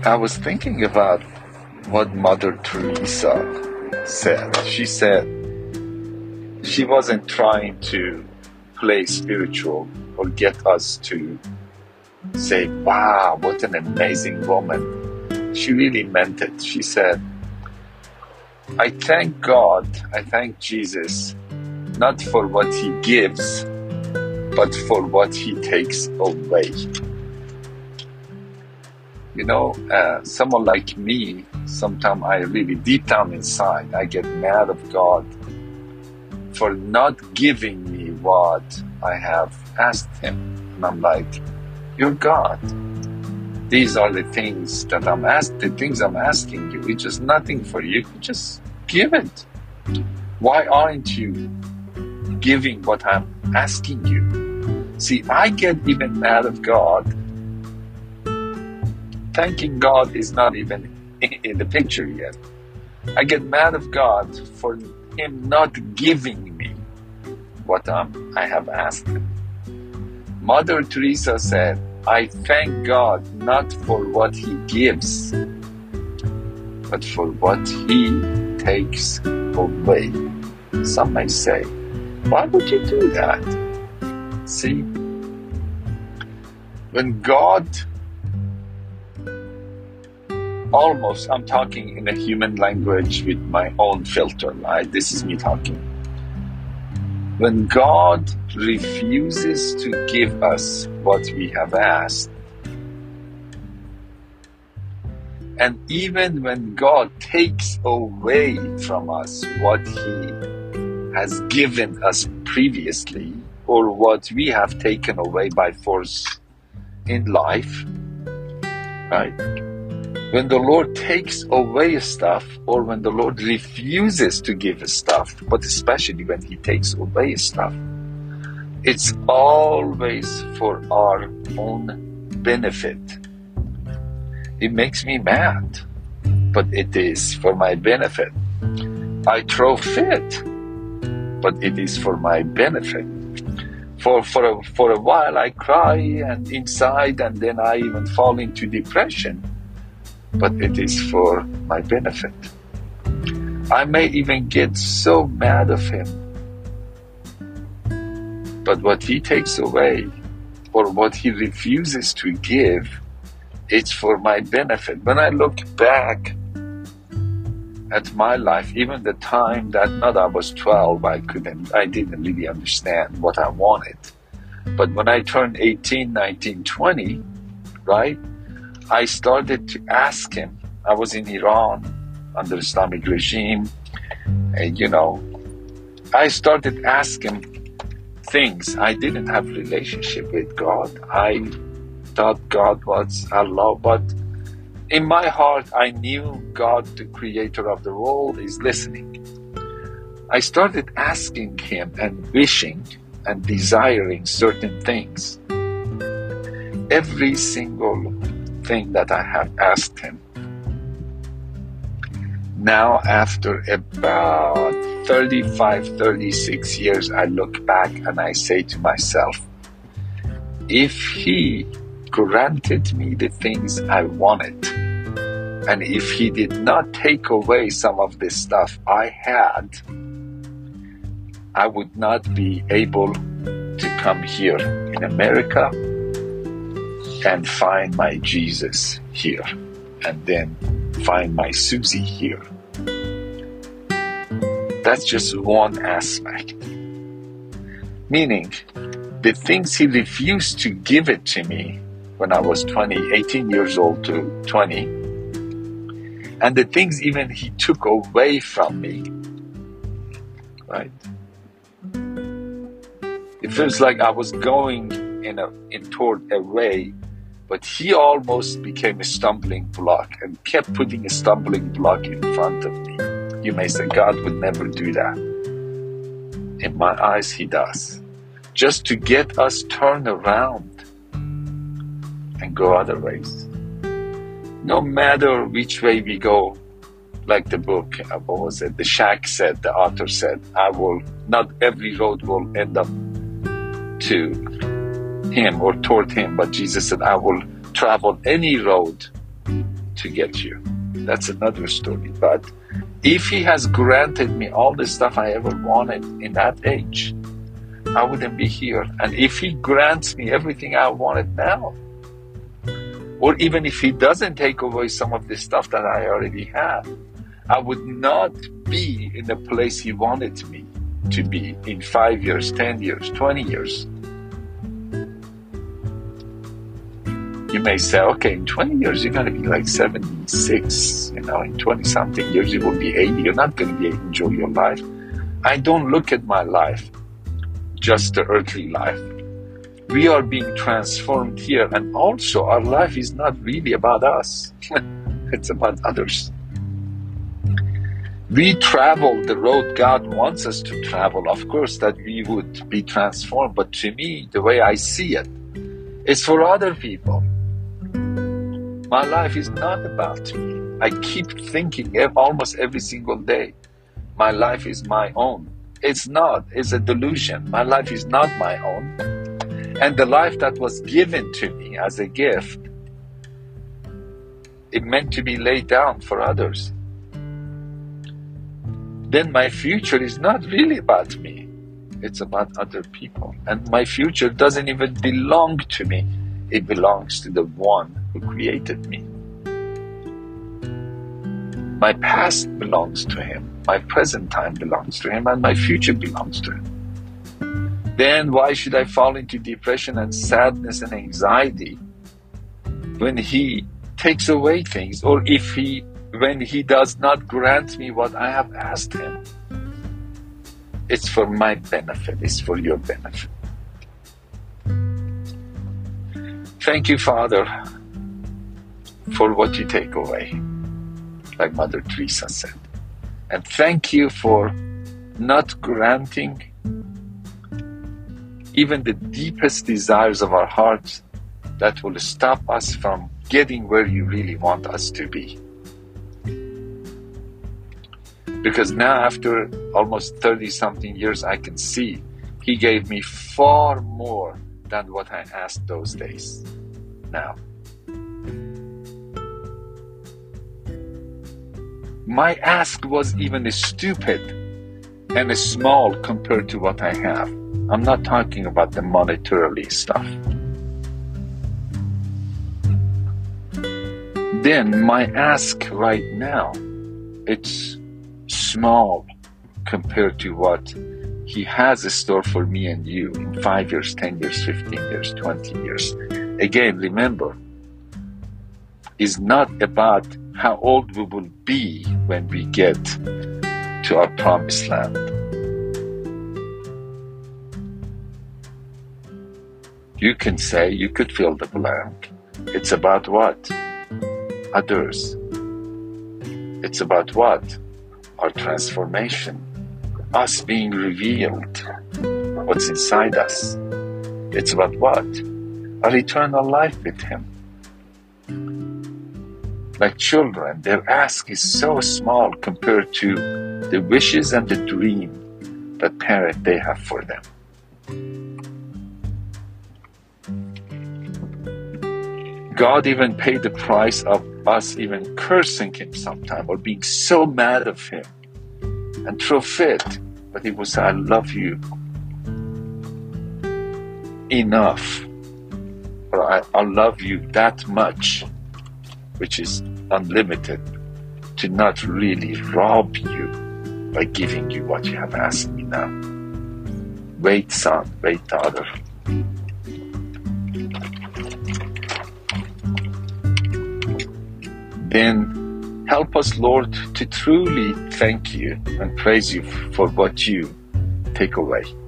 I was thinking about what Mother Teresa said. She said she wasn't trying to play spiritual or get us to say, wow, what an amazing woman. She really meant it. She said, I thank God, I thank Jesus, not for what he gives, but for what he takes away. You know, someone like me, sometimes I really, deep down inside, I get mad of God for not giving me what I have asked him. And I'm like, you're God. These are the things that I'm asking you. It's just nothing for you. Just give it. Why aren't you giving what I'm asking you? See, I get even mad of God. Thanking God is not even in the picture yet. I get mad of God for him not giving me what I have asked him. Mother Teresa said, I thank God not for what he gives, but for what he takes away. Some may say, why would you do that? See, when God almost, I'm talking in a human language with my own filter, right? This is me talking. When God refuses to give us what we have asked, and even when God takes away from us what he has given us previously, or what we have taken away by force in life, right? When the Lord takes away stuff, or when the Lord refuses to give us stuff, but especially when he takes away stuff, it's always for our own benefit. It makes me mad, but it is for my benefit. I throw fit, but it is for my benefit. For a while I cry and inside, and then I even fall into depression, but it is for my benefit. I may even get so mad of him, but what he takes away, or what he refuses to give, it's for my benefit. When I look back at my life, even the time that not I was 12, I didn't really understand what I wanted. But when I turned 18, 19, 20, right, I started to ask him. I was in Iran under Islamic regime, and I started asking things. I didn't have a relationship with God. I thought God was Allah, but in my heart, I knew God, the creator of the world, is listening. I started asking him and wishing and desiring certain things. Every single thing that I have asked him. Now, after about 35, 36 years, I look back and I say to myself, if he granted me the things I wanted, and if he did not take away some of the stuff I had, I would not be able to come here in America and find my Jesus here, and then find my Susie here. That's just one aspect. Meaning, the things he refused to give it to me when I was 18 years old to 20, and the things even he took away from me, right? It feels like I was going toward a way, but he almost became a stumbling block and kept putting a stumbling block in front of me. You may say, God would never do that. In my eyes, he does. Just to get us turned around and go other ways. No matter which way we go, like the book, what was it? The Shack said, the author said, not every road will end up to him or toward him, but Jesus said, I will travel any road to get you. That's another story. But if he has granted me all the stuff I ever wanted in that age, I wouldn't be here. And if he grants me everything I wanted now, or even if he doesn't take away some of the stuff that I already have, I would not be in the place he wanted me to be in 5 years, 10 years, 20 years. You may say, okay, in 20 years, you're going to be like 76. In 20-something years, you will be 80. You're not going to be able to enjoy your life. I don't look at my life, just the earthly life. We are being transformed here. And also, our life is not really about us. It's about others. We travel the road God wants us to travel. Of course, that we would be transformed. But to me, the way I see it, it's for other people. My life is not about me. I keep thinking almost every single day, my life is my own. It's not. It's a delusion. My life is not my own. And the life that was given to me as a gift, it meant to be laid down for others. Then my future is not really about me. It's about other people. And my future doesn't even belong to me. It belongs to the one who created me. My past belongs to him. My present time belongs to him. And my future belongs to him. Then why should I fall into depression and sadness and anxiety when he takes away things, or when he does not grant me what I have asked him? It's for my benefit. It's for your benefit. Thank you, Father, for what you take away, like Mother Teresa said. And thank you for not granting even the deepest desires of our hearts that will stop us from getting where you really want us to be. Because now, after almost 30-something years, I can see he gave me far more than what I asked those days. Now, my ask was even stupid and small compared to what I have. I'm not talking about the monetarily stuff. Then my ask right now, it's small compared to what he has in store for me and you in 5 years, 10 years, 15 years, 20 years. Again, remember, it's not about how old we will be when we get to our promised land. You can say, you could fill the blank. It's about what? Others. It's about what? Our transformation. Us being revealed. What's inside us. It's about what? Our eternal life with him. Like children, their ask is so small compared to the wishes and the dream that parent they have for them. God even paid the price of us even cursing him sometime or being so mad of him and throw fit. But he will say, I love you enough, or I love you that much, which is unlimited, to not really rob you by giving you what you have asked me now. Wait, son, wait, daughter. Then help us, Lord, to truly thank you and praise you for what you take away.